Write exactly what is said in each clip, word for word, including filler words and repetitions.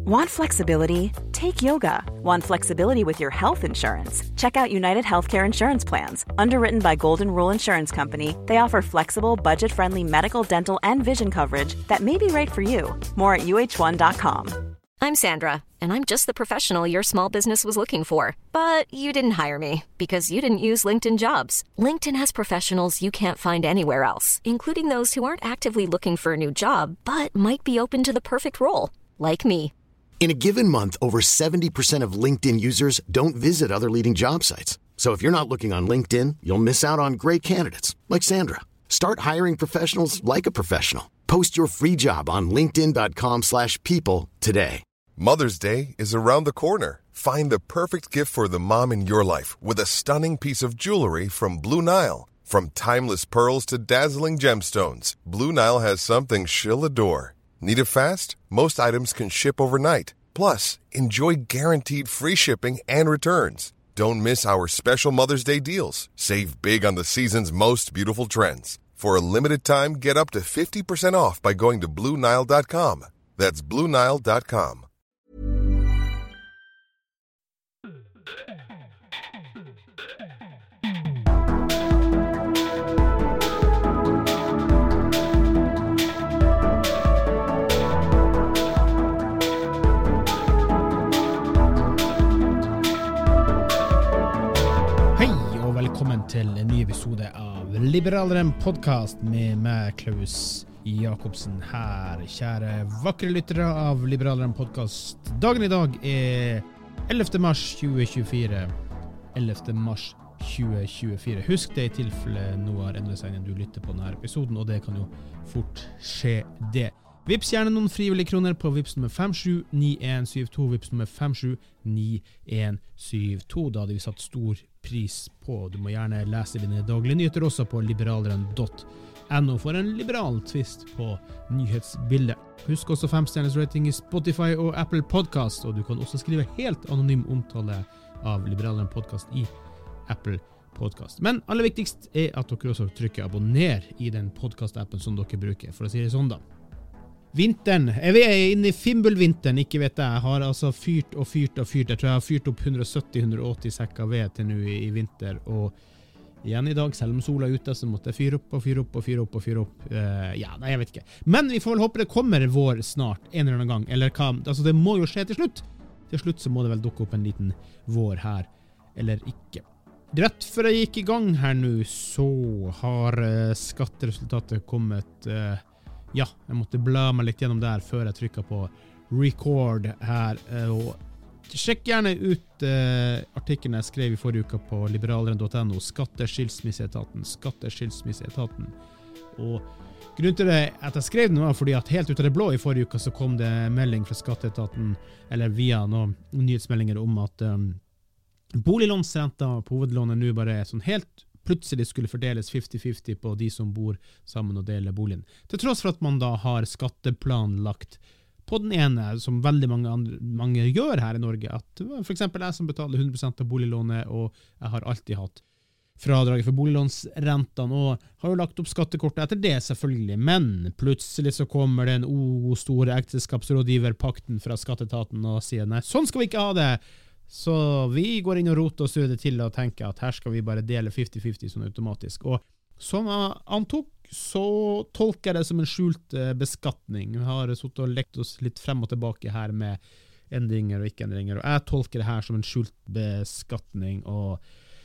Want flexibility? Take yoga. Want flexibility with your health insurance? Check out United Healthcare Insurance Plans. Underwritten by Golden Rule Insurance Company, they offer flexible, budget-friendly medical, dental, and vision coverage that may be right for you. More at U H one dot com. I'm Sandra, and I'm just the professional your small business was looking for. But you didn't hire me because you didn't use LinkedIn Jobs. LinkedIn has professionals you can't find anywhere else, including those who aren't actively looking for a new job, but might be open to the perfect role, like me. In a given month, over seventy percent of LinkedIn users don't visit other leading job sites. So if you're not looking on LinkedIn, you'll miss out on great candidates like Sandra. Start hiring professionals like a professional. Post your free job on linkedin dot com slash people today. Mother's Day is around the corner. Find the perfect gift for the mom in your life with a stunning piece of jewelry from Blue Nile. From timeless pearls to dazzling gemstones, Blue Nile has something she'll adore. Need it fast? Most items can ship overnight. Plus, enjoy guaranteed free shipping and returns. Don't miss our special Mother's Day deals. Save big on the season's most beautiful trends. For a limited time, get up to fifty percent off by going to blue nile dot com. That's blue nile dot com. Velkommen til en ny episode av Liberaleren podcast med meg, Klaus Jakobsen her. Kjære vakre lyttere av Liberaleren podcast. Dagen i dag er ellevte mars tjue tjuefire. ellevte mars tjue tjuefire. Husk det i tilfelle noe har endret seg når du lytter på denne episoden, og det kan jo fort skje det. Vips gjerne noen frivillige kroner på vips nummer fem sju ni en syv to, vips nummer fem sju ni en syv to. Da hadde vi satt stor pris på. Du må gjerne lese dine daglige nyheter også på liberaleren punktum no for en liberal twist på nyhetsbildet. Husk også femstjerners rating i Spotify og Apple Podcast, og du kan også skrive helt anonym omtale av Liberaleren podcast i Apple Podcast. Men aller viktigst er at dere også trykker abonner i den podcast-appen som dere bruker, for å si det sånn da. Vinteren, jeg er inne i Fimbulvinteren, ikke vet jeg, jeg har altså fyrt og fyrt og fyrt, jeg tror jeg har fyrt opp hundre sytti til hundre åtti sekker ved til nå i, i vinter, og igjen i dag, selv om sola er ute, så måtte jeg fyre opp og fyre opp og fyre opp og fyre opp, uh, ja, nei, jeg vet ikke. Men vi får vel håpe det kommer vår snart, en eller annen gang, eller hva, altså det må jo skje til slutt. Til slutt så må det vel dukke opp en liten vår her, eller ikke. Rett før jeg gikk i gang her nå, så har uh, skatteresultatet kommet... Uh, Ja, jeg måtte bla meg litt gjennom der før jeg trykket på record her, og sjekk gjerne ut uh, artikkelen jeg skrev i forrige uke på liberaleren punktum no, Skatteskilsmisseetaten, Skatteskilsmisseetaten, og grunnen til det at jeg skrev den var fordi at helt ut av det blå i forrige uke så kom det melding fra Skatteetaten, eller via noen nyhetsmeldinger om at um, boliglånsrenta på hovedlånet nå bare er sånn helt plutselig skulle fordeles femti femti på de som bor sammen og deler boligen. Til tross for at man da har skatteplanlagt på den ene, som veldig mange, andre, mange gjør her i Norge, at for eksempel jeg som betaler hundre prosent av boliglånet, og jeg har alltid hatt fradraget for boliglånsrentene, og har jo lagt opp skattekortet etter det selvfølgelig, men plutselig så kommer den o store ekteskapsrådgiverpakten fra Skatteetaten og sier, nei, sånn skal vi ikke ha det! Så vi går inn og roter og styrer det til og tenker at her skal vi bare dele femti femti sånn automatisk. Og som jeg antok, så tolker jeg det som en skjult beskatning. Vi har suttet og lekt oss litt frem og tilbake her med endringer og ikke-endringer, og jeg tolker det her som en skjult beskatning, og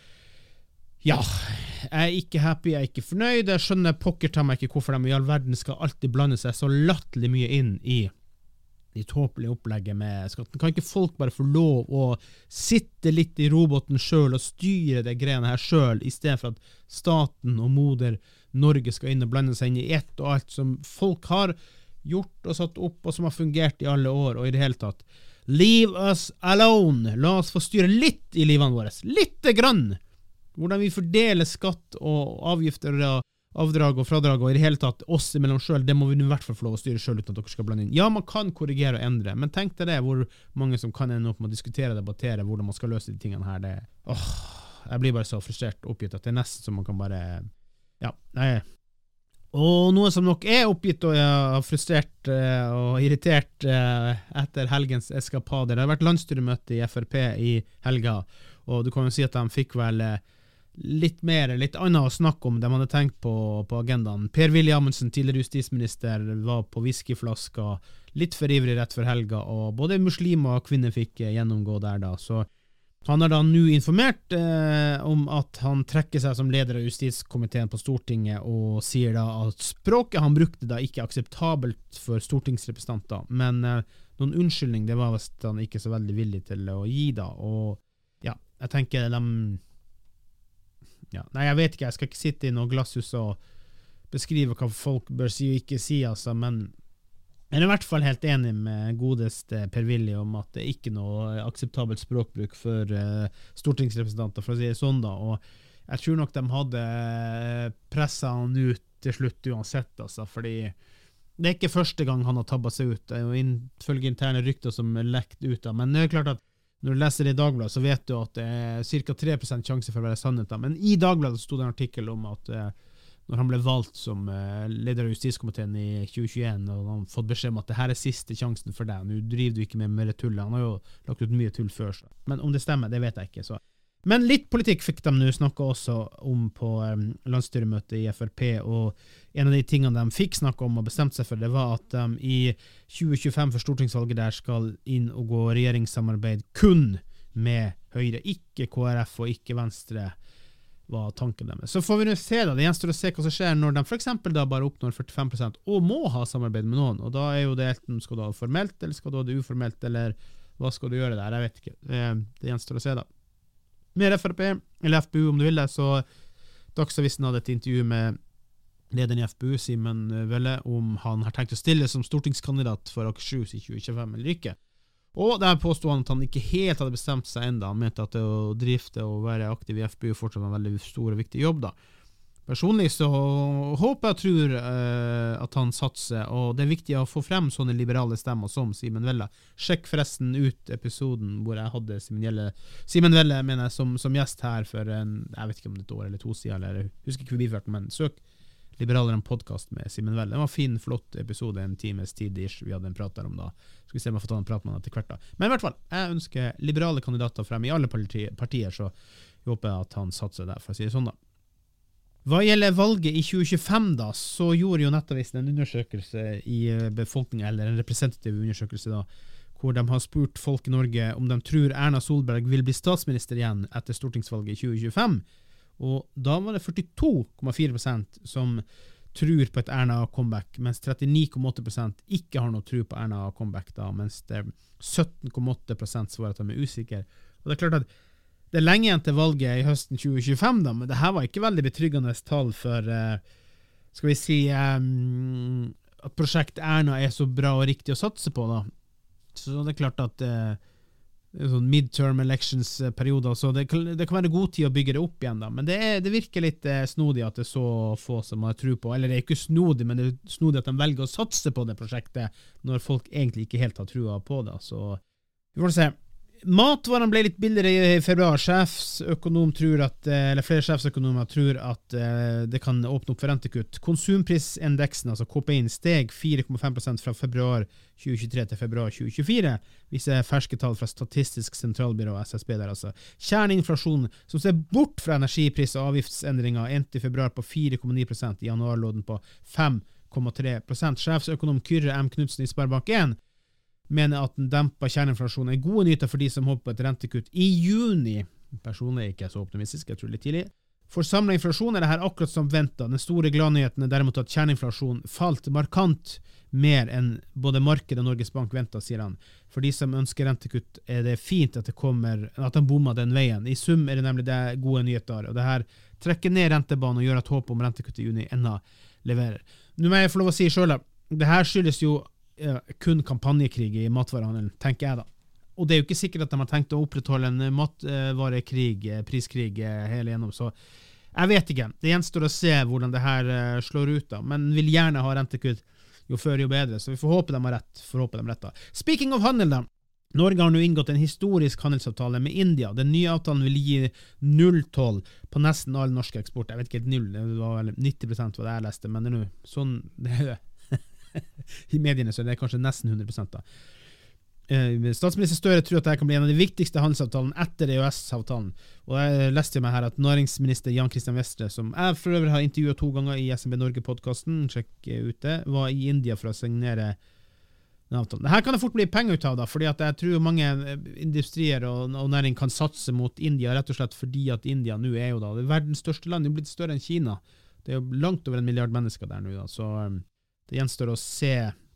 ja, jeg er ikke happy, jeg er ikke fornøyd, jeg skjønner pokker tar meg ikke hvorfor de i all verden skal alltid blande seg så latterlig mye inn i i tåpelige opplegget med skatten. Kan ikke folk bare få lov å sitte litt i roboten selv og styre det greiene her selv, i stedet for at staten og moder Norge skal inn og blande seg inn i ett og alt som folk har gjort og satt opp og som har fungert i alle år, og i det hele tatt. Leave us alone! La oss få styre litt i livene våre. Litte grann! Hvordan vi fordeler skatt og avgifter og avdrag og fradrag og i det hele tatt oss imellom selv, det må vi i hvert fall få lov å styre selv uten at dere skal blande inn. Ja, man kan korrigere og endre, men tenk deg det, hvor mange som kan ende opp med å diskutere og debattere hvordan man skal løse de tingene her. Det, åh, jeg blir bare så frustrert og oppgitt at det er nesten som man kan bare, ja, nei, Og noe som nok er oppgitt og er frustrert uh, og irritert uh, etter helgens eskapader. Det har vært landsstyremøte i F R P i helga, og du kan jo si at de fikk vel uh, litt mer, litt annet å snakke om det man hadde tenkt på på agendaen. Per-Willy Amundsen, tidligere justisminister, var på whiskyflaska litt for ivrig rett for helga, og både muslimer og kvinner fikk uh, gjennomgå der da, så han har da nå informert eh, om at han trekker seg som leder av justiskomiteen på Stortinget og sier da at språket han brukte da ikke er akseptabelt for stortingsrepresentanter, men eh, noen unnskyldning det var vist han ikke så veldig villig til å gi da, og ja, jeg tenker de ja, nei jeg vet ikke, jeg skal ikke sitte i noe glasshus og beskrive hva folk bør si og ikke si altså, men Jeg er i hvert fall helt enig med godeste Per-Willy om at det ikke er noe akseptabelt språkbruk for uh, stortingsrepresentanter, for å si det sånn da, og jeg tror nok de hadde presset han ut til slutt uansett, altså, fordi det er ikke første gang han har tabbet seg ut, det er jo ifølge interne rykter som er lekt ut da, men det er klart at når du leser det i Dagbladet så vet du at det er cirka tre prosent sjanse for å være sannhet da, men i Dagbladet stod det en artikkel om at uh, når han ble valgt som uh, leder av justiskomiteen i tjue tjueen, og han har fått beskjed om at det her er siste sjansen for deg, nå driver du ikke med mer tull, han har jo lagt ut mye tull før, så. Men om det stemmer, det vet jeg ikke, så. Men litt politikk fikk de nå snakket også om på um, landsstyremøtet i F R P, og en av de tingene de fikk snakke om og bestemte seg for, det var at um, i tjue tjuefem for stortingsvalget der skal inn og gå regjeringssamarbeid kun med Høyre, ikke K R F og ikke Venstre, var tanken deres. Så får vi nå se da, det gjenstår å se hva som skjer når de for eksempel da bare oppnår førtifem prosent og må ha samarbeid med noen, og da er jo det enten skal du ha det formelt, eller skal du ha det uformelt, eller hva skal du gjøre der, jeg vet ikke. Det, det gjenstår å se da. Mer F R P, eller F B U om du vil det, så Dagsavisen hadde et intervju med lederen i F B U, Simen Velle, om han har tenkt å stille som stortingskandidat for Akershus i tjue tjuefem eller ikke. Og der påstod han at han ikke helt hadde bestemt seg enda. Han mente at det å drifte og være aktiv i F B U fortsatt var en veldig stor og viktig jobb da. Personlig så håper jeg og tror uh, at han satser, og det er viktig å få frem sånne liberale stemmer som Simen Velle. Sjekk forresten ut episoden hvor jeg hadde Simen, Gjelle, Simen Velle mener jeg, som, som gjest her for en, jeg vet ikke om det er et år eller to siden, eller jeg husker ikke vi førte, men søk Liberaler en podcast med Simen Velle. Det var en fin, flott episode, en times tid-ish vi hadde en prat der om da. Skal vi se om jeg får ta en prat med han etter hvert da. Men i hvert fall, jeg ønsker liberale kandidater frem i alle partier, så jeg håper at han satser der, for å si det sånn da. Hva gjelder valget i tjue tjuefem da, så gjorde jo Nettavisen en undersøkelse i befolkningen, eller en representativ undersøkelse da, hvor de har spurt folk i Norge om de tror Erna Solberg vil bli statsminister igjen etter stortingsvalget i tjue tjuefem. Og da var det førtito komma fire prosent som tror på et Erna-comeback, mens trettini komma åtte prosent ikke har noe tro på Erna-comeback da, mens det sytten komma åtte prosent svarer at de er usikre. Og det er klart at det er lenge igjen til valget i høsten tjue tjuefem da, men det her var ikke veldig betryggende tall for, skal vi si, um, at prosjekt Erna er så bra og riktig å satse på da. Så det er klart at uh, sånn midterm elections perioder, så det, det kan være god tid å bygge det opp igjen da, men det, er, det virker litt eh, snodig at det er så få som har tro på, eller det er ikke snodig, men det er snodig at de velger å satse på det prosjektet når folk egentlig ikke helt har trua på det, så vi får se. Matvarene ble litt billigere i februar. Sjefsøkonom tror at, eller flere sjefsøkonomer tror at det kan åpne opp for rentekutt. Konsumprisindeksen, altså K P I, steg fire komma fem prosent fra februar tjue tjuetre til februar tjue tjuefire, viser ferske tall fra Statistisk sentralbyrå, S S B der altså. Kjerneinflasjon, som ser bort fra energipris- og avgiftsendringer, endte i februar på fire komma ni prosent, i januar lå den på fem komma tre prosent. Sjefsøkonom Kyrre M. Knudsen i Sparebank en mener at den dempet kjerneinflasjonen er gode nyheter for de som håper på et rentekutt i juni. Personlig er ikke så optimistisk, jeg tror litt tidlig. For samlet inflasjon er det her akkurat som ventet. Den store gladnyheten er derimot at kjerneinflasjon falt markant mer enn både markedet og Norges Bank ventet, sier han. For de som ønsker rentekutt er det fint at det kommer, at de bommer den veien. I sum er det nemlig det gode nyheter, og det her trekker ned rentebanen og gjør at håp om rentekutt i juni enda leverer. Nå må jeg få lov å si selv, det her skyldes jo kun kampanjekrig i matvarehandelen, tenker jeg da. Og det er jo ikke sikkert at de har tenkt å opprettholde en matvarekrig, priskrig hele gjennom, så jeg vet ikke. Det gjenstår å se hvordan det her slår ut da, men vil gjerne ha rentekutt jo før jo bedre, så vi får håpe de har rett, får håpe de har rett da. Speaking of handel da, Norge har nå inngått en historisk handelsavtale med India. Den nye avtalen vil gi null toll på nesten all norsk eksport. Jeg vet ikke helt null, det var vel nitti prosent hva jeg leste, men det er nå sånn, det er i mediene så er det kanskje nesten hundre prosent da. Statsminister Støre tror at dette kan bli en av de viktigste handelsavtalen etter E U S-avtalen, og jeg leste meg her at næringsminister Jan Christian Vestre, som jeg for øvrig har intervjuet to ganger i S M B Norge-podcasten, sjekk ut det, var i India for å signere den avtalen. Dette kan det fort bli penger ut av da, fordi at jeg tror mange industrier og, og næring kan satse mot India, rett og slett fordi at India nå er jo da det er verdens største land, det er blitt større enn Kina, det er jo langt over en milliard mennesker der nå da, så det gjenstår å se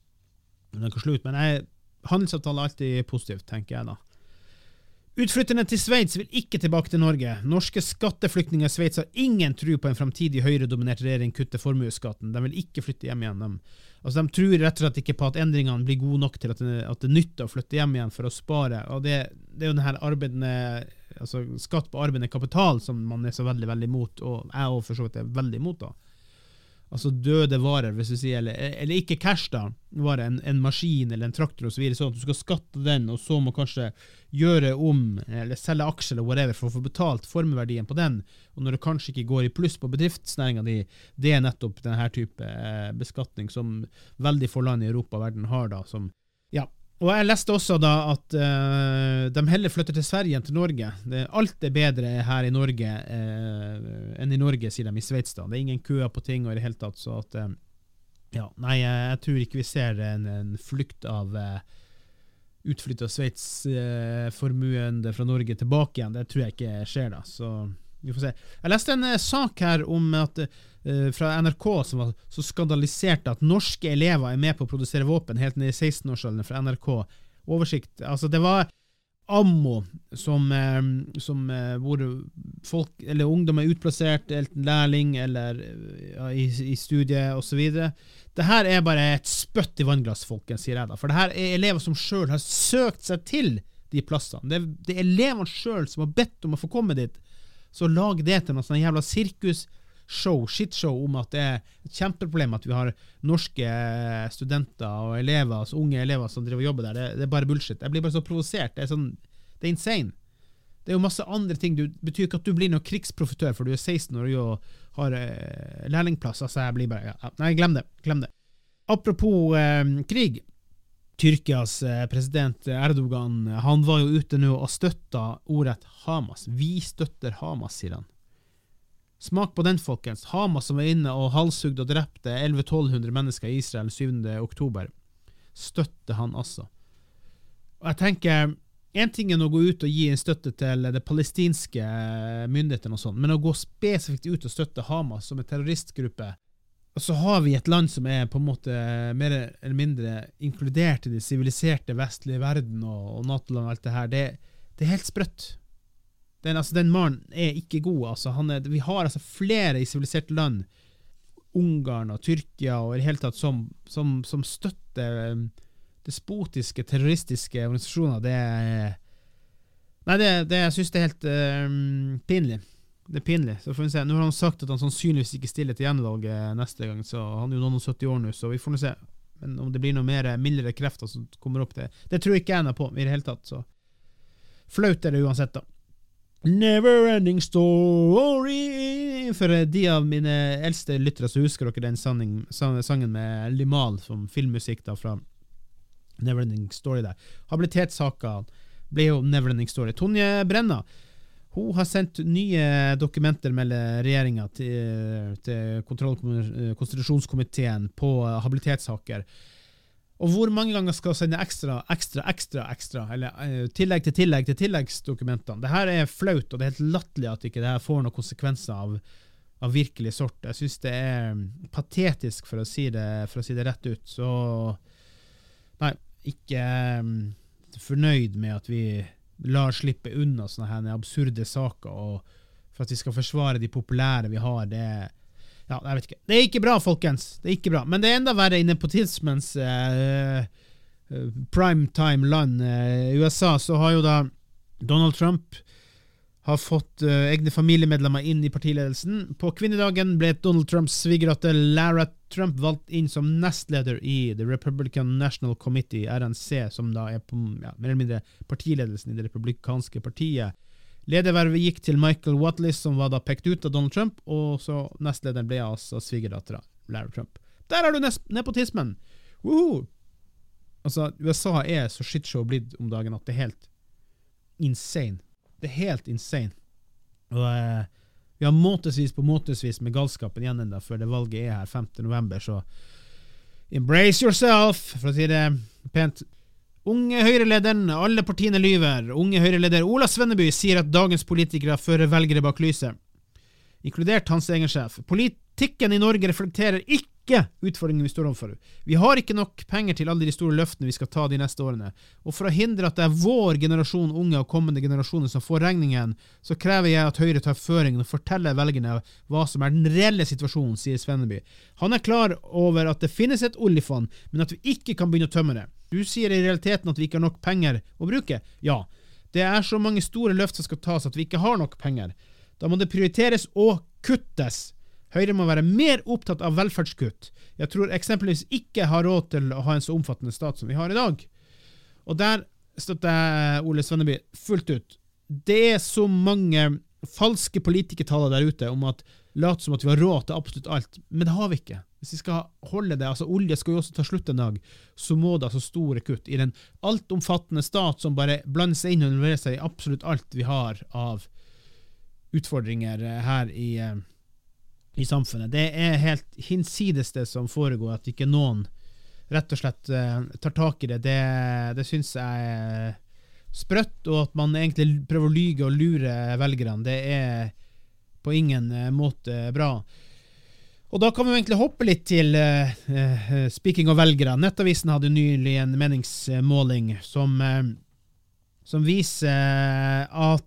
om den kan slutte, men jeg handelsavtale er alltid positivt, tenker jeg da. Utflytterne til Sveits vil ikke tilbake til Norge. Norske skatteflyktninger i Sveits har ingen tro på en fremtidig høyredominert regjering kutte formueskatten. De vil ikke flytte hjem igjen. De, altså, de tror rett og slett ikke på at endringene blir gode nok til at det, at det nytter å flytte hjem igjen for å spare. Og det, det er jo denne arbeidende, altså skatt på arbeidende kapital som man er så veldig, veldig imot, og jeg også for så vidt er veldig imot da. Altså døde varer, hvis du sier, eller, eller ikke cash da, var en, en maskin eller en traktor og så videre, sånn at du skal skatte den, og så må kanskje gjøre om, eller selge aksjer eller whatever, for å få betalt formeverdien på den, og når det kanskje ikke går i pluss på bedriftsnæringen di, det er nettopp denne type eh, beskatning som veldig få land i Europa og verden har da, som, ja. Og jeg leste også da at uh, de heller flytter til Sverige enn til Norge. Det, alt er bedre her i Norge uh, enn i Norge, sier de i Sveits da. Det er ingen køer på ting og i det hele tatt, så at, uh, ja, nei, jeg, jeg tror ikke vi ser en, en flukt av uh, utflytt av Sveits uh, formuen fra Norge tilbake igjen. Det tror jeg ikke skjer da, så vi får se. Jeg leste en uh, sak her om at uh, fra N R K som var så skandalisert at norske elever er med på å produsere våpen helt ned i seksten-årsalderen fra N R K. Oversikt, altså det var ammo som, uh, som uh, hvor folk, eller ungdom er utplassert, enten lærling eller uh, i, i studie og så videre. Det her er bare et spøtt i vannglass, folkens, sier jeg da. For det her er elever som selv har søkt seg til de plassene. Det, det er eleverne selv som har bedt om å få komme dit. Så lag det til noen sånne jævla sirkusshow, shitshow om at det er et kjempeproblem at vi har norske studenter og elever, altså unge elever som driver og jobber der. Det, det er bare bullshit. Jeg blir bare så provosert. Det er sånn, det er insane. Det er jo masse andre ting. Det betyr ikke at du blir noen krigsprofitør for du er seksten år og har eh, lærlingplass. Altså jeg blir bare, ja, nei, glem det, glem det. Apropos eh, krig, Tyrkias president Erdogan, han var jo ute nå og støttet ordet Hamas. Vi støtter Hamas, sier han. Smak på den, folkens. Hamas som var inne og halshugde og drepte elleve til tolv hundre mennesker i Israel syvende oktober. Støtte han altså. Og jeg tenker, en ting er å gå ut og gi en støtte til det palestinske myndighetene og sånn, men å gå spesifikt ut og støtte Hamas som en terroristgruppe, og så har vi et land som er på en måte mer eller mindre inkludert i det siviliserte vestlige verden og, og NATO-land og alt det her. Det, det er helt sprøtt. Den, altså, den mannen er ikke god. Altså, han er, vi har altså flere i siviliserte land, Ungarn og Tyrkia og i det hele tatt som, som, som støtter despotiske, terroristiske organisasjoner. Det er, nei, det, det, jeg synes det er helt um, pinlig. Det er pinlig, så får vi se. Nå har han sagt at han sannsynligvis ikke stiller til gjenvalget neste gang, så han er jo noen og sytti år nå, så vi får nå se. Men om det blir noe mer mildere krefter som kommer opp til, det tror jeg ikke jeg er på i det hele tatt, så flaut er det uansett da. Never ending story. For de av mine eldste lyttere så husker dere den sanning, sangen med Limal som filmmusikk da fra Never ending story der. Habilitetssaker ble jo Never ending story. Tonje Brenna, hun har sendt nye dokumenter med regjeringen til, til kontroll-konstitusjonskomiteen på habilitetssaker. Og hvor mange ganger skal sende ekstra, ekstra, ekstra, ekstra, eller uh, tillegg til tillegg til tilleggsdokumentene. Dette er flaut, og det er helt latterlig at ikke dette får noen konsekvenser av, av virkelig sort. Jeg synes det er patetisk for å si det, for å si det rett ut. Så, nei, ikke um, fornøyd med at vi lar slippe unna sånne her absurde saker, og for at vi skal forsvare de populære vi har, det er, ja, jeg vet ikke. Det er ikke bra, folkens. Det er ikke bra. Men det er enda verre inne på tidsmens uh, uh, primetime land. Uh, I U S A så har jo da Donald Trump har fått uh, egne familiemedlemmer inn i partiledelsen. På kvinnedagen ble Donald Trumps svigerdatter Lara Trump valgt inn som nestleder i The Republican National Committee, R N C, som da er på, ja, mer eller mindre partiledelsen i det republikanske partiet. Ledervervet gikk til Michael Watley, som var da pekt ut av Donald Trump, og så nestlederen ble altså svigerdattera Larry Trump. Der har du nepotismen! Woohoo! Altså, U S A er så shitshow blitt om dagen at det er helt insane. Det er helt insane. Og eh, vi har måtesvis på måtesvis med galskapen igjen enda før det valget er her femte november, så embrace yourself, for å si det pent. Unge høyrelederen, alle partiene lyver. Unge høyreleder Ola Svenneby sier at dagens politikere fører velgere bak lyset, inkludert hans egen sjef. Politikken i Norge reflekterer ikke utfordringen vi står overfor. Vi har ikke nok penger til alle de store løftene vi skal ta de neste årene, og for å hindre at det er vår generasjon unge og kommende generasjoner som får regningen, så krever jeg at Høyre tar føringen og forteller velgerne hva som er den reelle situasjonen, sier Svenneby. Han er klar over at det finnes et oljefond, men at vi ikke kan begynne å tømme det. Du sier i realiteten at vi ikke har nok penger å bruke. Ja, det er så mange store løft som skal tas at vi ikke har nok penger. Da må det prioriteres og kuttes. Høyre må være mer opptatt av velferdskutt. Jeg tror eksempelvis ikke har råd til å ha en så omfattende stat som vi har i dag. Og der støtter Ole Svenneby fullt ut. Det er så mange falske politikertaler der ute om at lat som at vi har råd til absolutt alt, men det har vi ikke. Hvis vi skal holde det, altså olje skal jo også ta slutt en dag, så må det altså store kutt i den altomfattende stat som bare blander seg inn og involverer seg i absolutt alt vi har av utfordringer her i i samfunnet. Det er helt hinsides det som foregår, at ikke noen rett og slett uh, tar tak i det. Det, det synes jeg er sprøtt, og at man egentlig prøver å lyge og lure velgerne, det er på ingen uh, måte bra. Og da kan vi egentlig hoppe litt til uh, uh, speaking av velgere. Nettavisen hadde nylig en meningsmåling som, uh, som viser at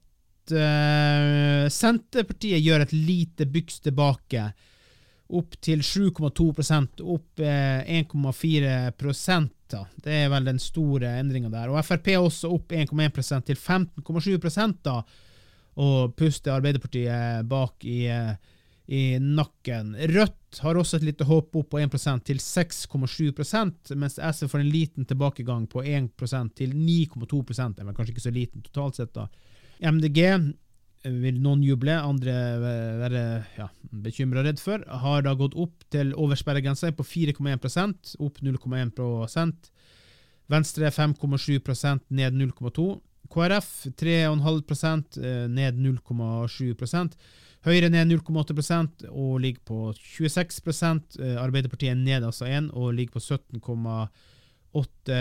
Uh, Senterpartiet gjør et lite byks tilbake opp til sju komma to prosent, opp uh, en komma fire prosent da. Det er vel den store endringen der, og F R P også opp en komma en prosent til femten komma sju prosent da, og puster Arbeiderpartiet bak i, uh, i nakken. Rødt har også et lite hopp opp på en prosent til seks komma sju prosent, mens S V får en liten tilbakegang på en prosent til ni komma to prosent, det er vel kanskje ikke så liten totalt sett da. M D G vil noen juble, andre være ja, bekymret og redd for, har da gått opp til oversperregrensen på fire komma en prosent, opp null komma en prosent, Venstre fem komma sju prosent, ned null komma to, K R F tre komma fem prosent, ned null komma sju prosent, Høyre ned null komma åtte prosent og ligger på tjueseks prosent, Arbeiderpartiet ned altså en og ligger på sytten komma åtte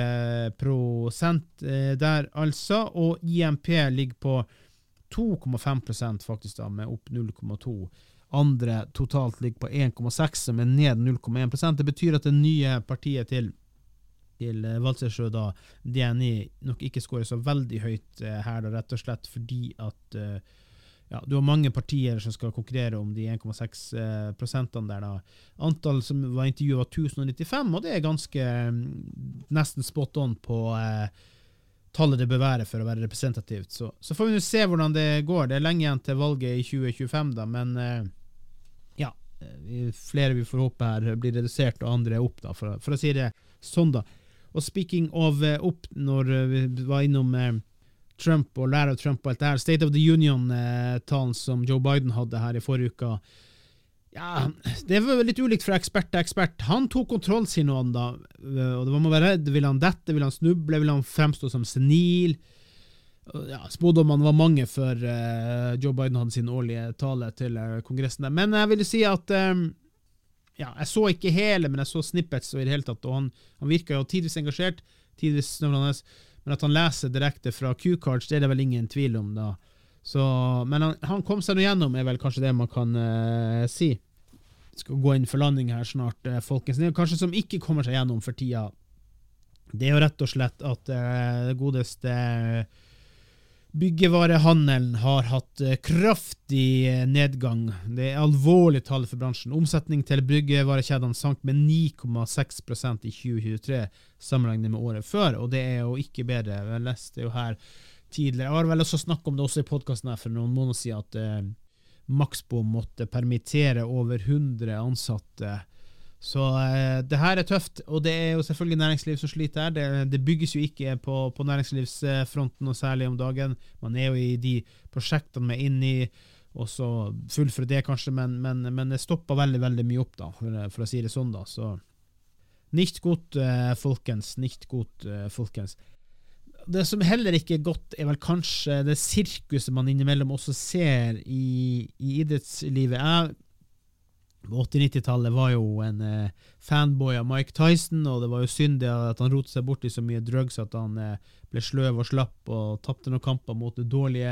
prosent der altså, og I M P ligger på to komma fem prosent faktisk da, med opp null komma to. Andre totalt ligger på en komma seks, med ned null komma en prosent. Det betyr at det nye partiet til, til Valsersjø da, D N I, nok ikke skårer så veldig høyt her da, rett og slett fordi at ja, du har mange partier som skal konkurrere om de en komma seks prosentene der da. Antall som var intervjuet var tusen nittifem, og det er ganske nesten spot on på eh, tallet det bør være for å være representativt. Så, så får vi nå se hvordan det går. Det er lenge igjen til valget i tjue tjuefem da, men eh, ja, flere vi får håpe her blir redusert og andre opp da, for, for å si det sånn da. Og speaking of eh, opp, når vi var innom eh, Trump og lærer av Trump og alt det her, State of the Union-talen eh, som Joe Biden hadde her i forrige uka, ja, det var litt ulikt fra ekspert til ekspert. Han tok kontroll, sier noen da, og det var med å være redd. Vil han dette, vil han snuble, vil han fremstå som senil? Ja, spådommene var mange før eh, Joe Biden hadde sin årlige tale til eh, kongressen der. Men jeg vil si at eh, ja, jeg så ikke hele, men jeg så snippets og i det hele tatt, og han, han virker jo tidvis engasjert, tidvis snøvlende, men at han leser direkte fra Q-cards, det er det vel ingen tvil om da. Så, men han, han kom seg noe gjennom, er vel kanskje det man kan uh, si. Skal gå inn for landing her snart, uh, folkens. Det er kanskje som ikke kommer seg gjennom for tida. Det er jo rett og slett at uh, det godeste uh, byggevarehandelen har hatt uh, kraftig uh, nedgang. Det er alvorlig tall for bransjen. Omsetning til byggevarekjedene sank med ni komma seks prosent i tjue tjuetre sammenlignet med året før, og det er jo ikke bedre. Jeg leste jo her tidligere. Jeg har vel også snakket om det også i podcasten her for noen måneder siden at eh, Maxbo måtte permittere over hundre ansatte Så uh, det her er tøft, og det er jo selvfølgelig næringsliv som sliter her. Det, det bygges jo ikke på, på næringslivsfronten, og særlig om dagen. Man er jo i de prosjektene man er inne i, og så fullføre det kanskje, men, men, men det stopper veldig, veldig mye opp da, for, for å si det sånn da. Så nicht godt, uh, folkens, nicht godt, uh, folkens. Det som heller ikke er godt er vel kanskje det sirkuset man innimellom også ser i, i idrettslivet. Jeg, på åtti-nittitallet var jo en eh, fanboy av Mike Tyson, og det var jo synd at han rotet seg bort i så mye drugs at han eh, ble sløv og slapp og tappte noen kamper mot dårlige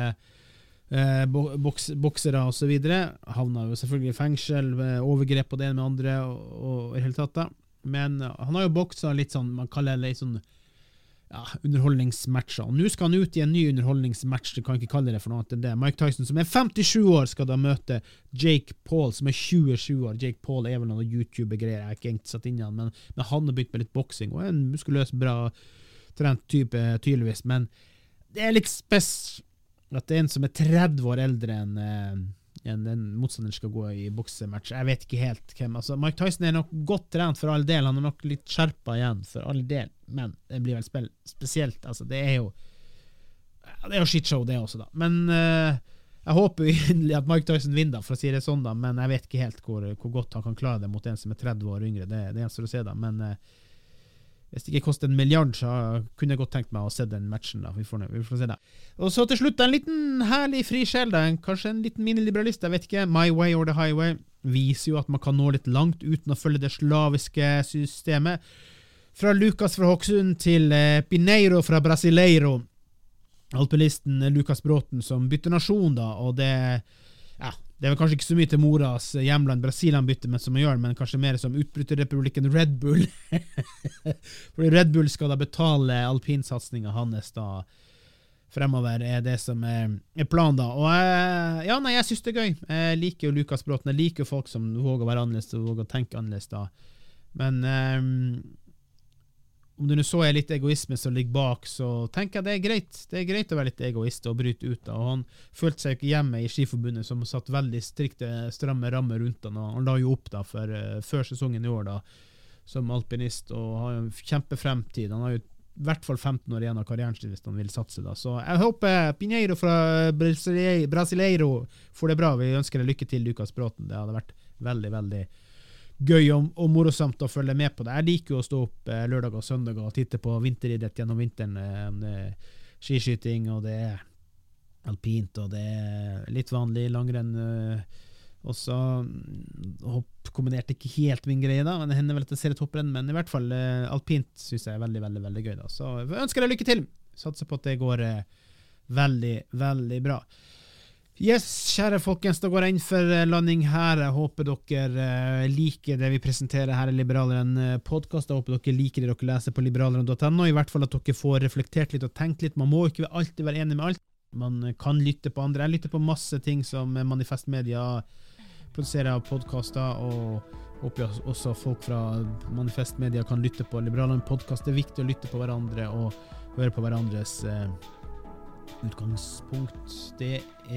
eh, boks, boksere og så videre. Havna jo selvfølgelig i fengsel, overgrep på det ene med andre og, og i hele tatt da. Men han har jo bokset litt sånn, man kaller det litt sånn ja, underholdningsmatcher. Og nå skal han ut i en ny underholdningsmatch, du kan ikke kalle det for noe annet enn det. Mike Tyson, som er femtisju år, skal da møte Jake Paul, som er tjuesju år. Jake Paul er vel noen YouTube-greier, jeg er ikke egentlig satt inn i han, men, men han har begynt med litt boksing, og en muskuløs, bra trent type, tydeligvis. Men det er litt spes at det er en som er tretti år eldre enn eh, en, en motstander skal gå i boksematch. Jeg vet ikke helt hvem. Altså, Mike Tyson er nok godt trent for all del, han er nok litt skjerpet igjen for all del, men det blir vel spel spesielt, altså det er jo det er jo shitshow det også da, men uh, jeg håper jo at Mike Tyson vinner da, for å si det sånn da, men jeg vet ikke helt hvor, hvor godt han kan klare det mot en som er tretti år yngre, det, det er eneste å se da, men uh, hvis det ikke koster en milliard, så kunne jeg godt tenkt meg å se den matchen da, vi får, vi får se da. Og så til slutt, en liten herlig fri sjel da, kanskje en liten miniliberalist, jeg vet ikke, My Way or the Highway, viser jo at man kan nå litt langt uten å følge det slaviske systemet. Fra Lucas fra Hokksund til eh, Pinheiro fra Brasileiro, alpinisten Lucas Bråten som bytter nasjon da, og det, ja, det er vel kanskje ikke så mye til moras hjemland Brasil han bytter, men som han gjør, men kanskje mer som utbryterrepublikken Red Bull. Fordi Red Bull skal da betale alpinsatsningen hans da, fremover er det som er, er planen da. Og jeg, ja, nei, jeg synes det er gøy. Jeg liker jo Lucas Bråten, jeg liker jo folk som våger å være annerledes og våger å tenke annerledes da. Men um, om det nå så er litt egoisme som ligger bak, så tenker jeg det er greit. Det er greit å være litt egoist og bryte ut da. Og han følte seg ikke hjemme i Skiforbundet, som satt veldig strikte, stramme rammer rundt han. Og han la jo opp da for, uh, før sesongen i år da, som alpinist, og har jo en kjempefremtid. Han har jo i hvert fall femten år igjen av karrieren sin hvis han vil satse da. Så jeg håper Pinheiro fra Brasileiro får det bra. Vi ønsker deg lykke til, Lucas Bråten. Det hadde vært veldig, veldig gøy og, og morosamt å følge med på det. Jeg liker jo å stå opp eh, lørdag og søndag og titte på vinteridrett gjennom vinteren. Eh, det er skiskyting, og det er alpint, og det er litt vanlig langrenn. Eh, også hopp kombinert ikke helt min greie da, men det hender vel at jeg ser et hopprenn, men i hvert fall eh, alpint synes jeg er veldig, veldig, veldig gøy da. Så jeg ønsker deg lykke til. Satser på at det går eh, veldig, veldig bra. Yes, kjære folkens, da går jeg inn for landing her. Jeg håper dere uh, liker det vi presenterer her i Liberaleren podcast. Jeg håper dere liker det dere leser på liberaleren punktum no. I hvert fall at dere får reflektert litt og tenkt litt. Man må ikke alltid være enig med alt. Man kan lytte på andre. Jeg lytter på masse ting som Manifest Media produserer av podcaster, og håper også folk fra Manifest Media kan lytte på Liberaleren podcast. Det er viktig å lytte på hverandre og høre på hverandres uh, utgangspunkt. Det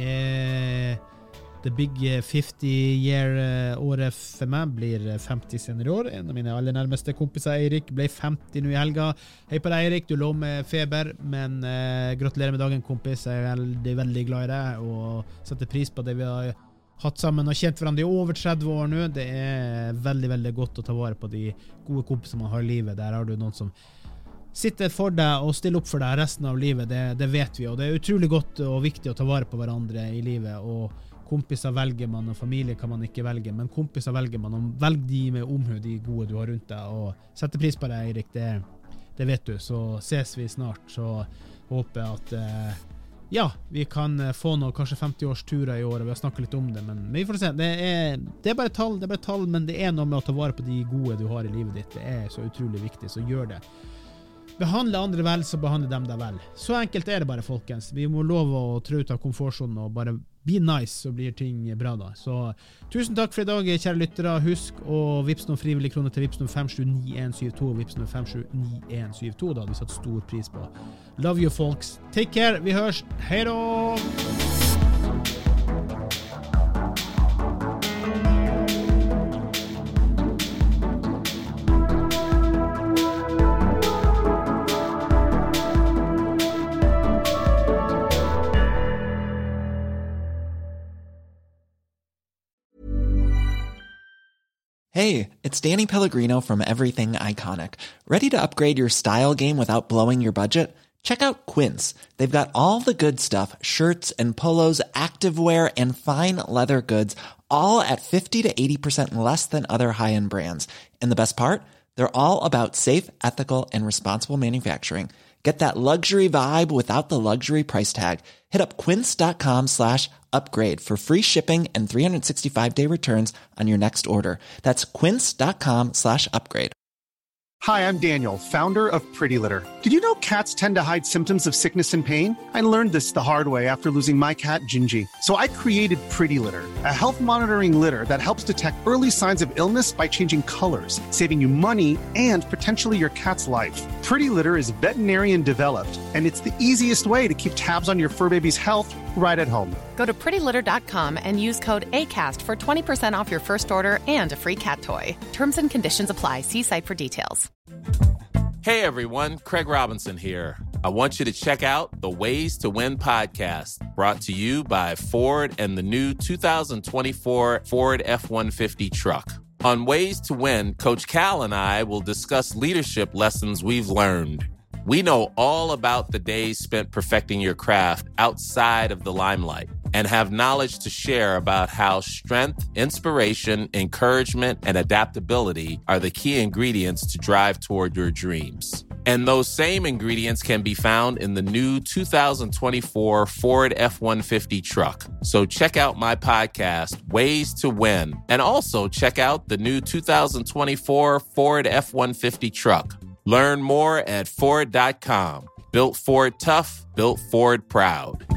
er the big fifty year året for meg, blir femti senere år. En av mine aller nærmeste kompiser, Eirik, ble femti nå i helga. Hei på deg, Eirik, du lå med feber, men eh, gratulerer med dagen, kompis. Jeg er veldig, veldig glad i deg og setter pris på det vi har hatt sammen og kjent hverandre i over tretti år nå. Det er veldig, veldig godt å ta vare på de gode kompisene man har i livet. Der har du noen som sitter for deg og stiller opp for deg resten av livet, det, det vet vi, og det er utrolig godt og viktig å ta vare på hverandre i livet, og kompiser velger man, og familie kan man ikke velge, men kompiser velger man, og velg de med omhu, de gode du har rundt deg, og setter pris på deg, Eirik, det, det vet du, så ses vi snart, så håper jeg at eh, ja, vi kan få noe, kanskje femti års turer i år, og vi har snakket litt om det, men vi får se, det er, det er bare tall, det er bare tall, men det er noe med å ta vare på de gode du har i livet ditt, det er så utrolig viktig, så gjør det. Behandle andre vel, så behandle dem deg vel. Så enkelt er det bare, folkens. Vi må love å trå ut av komfortsonen og bare be nice, så blir ting bra da. Så tusen takk for i dag, kjære lyttere. Husk å vipse noen frivillige kroner til vips nummer fem sju ni en syv to, vips nummer fem sju ni en syv to, da hadde vi satt stor pris på. Love you, folks. Take care. Vi hørs. Hei da! Hey, it's Danny Pellegrino from Everything Iconic. Ready to upgrade your style game without blowing your budget? Check out Quince. They've got all the good stuff, shirts and polos, activewear, and fine leather goods, all at fifty to eighty percent less than other high-end brands. And the best part? They're all about safe, ethical, and responsible manufacturing. Get that luxury vibe without the luxury price tag. Hit up quince.com slash upgrade for free shipping and three sixty-five day returns on your next order. That's quince.com slash upgrade. Hi, I'm Daniel, founder of Pretty Litter. Did you know cats tend to hide symptoms of sickness and pain? I learned this the hard way after losing my cat, Gingy. So I created Pretty Litter, a health monitoring litter that helps detect early signs of illness by changing colors, saving you money and potentially your cat's life. Pretty Litter is veterinarian developed, and it's the easiest way to keep tabs on your fur baby's health right at home. Go to pretty litter dot com and use code ACAST for twenty percent off your first order and a free cat toy. Terms and conditions apply. See site for details. Hey everyone, Craig Robinson here. I want you to check out the Ways to Win podcast, brought to you by Ford and the new two thousand twenty-four Ford F one fifty truck. On Ways to Win, Coach Cal and I will discuss leadership lessons we've learned. We know all about the days spent perfecting your craft outside of the limelight and have knowledge to share about how strength, inspiration, encouragement, and adaptability are the key ingredients to drive toward your dreams. And those same ingredients can be found in the new two thousand twenty-four Ford F one fifty truck. So check out my podcast, Ways to Win, and also check out the new two thousand twenty-four Ford F one fifty truck. Learn more at Ford dot com. Built Ford tough, built Ford proud.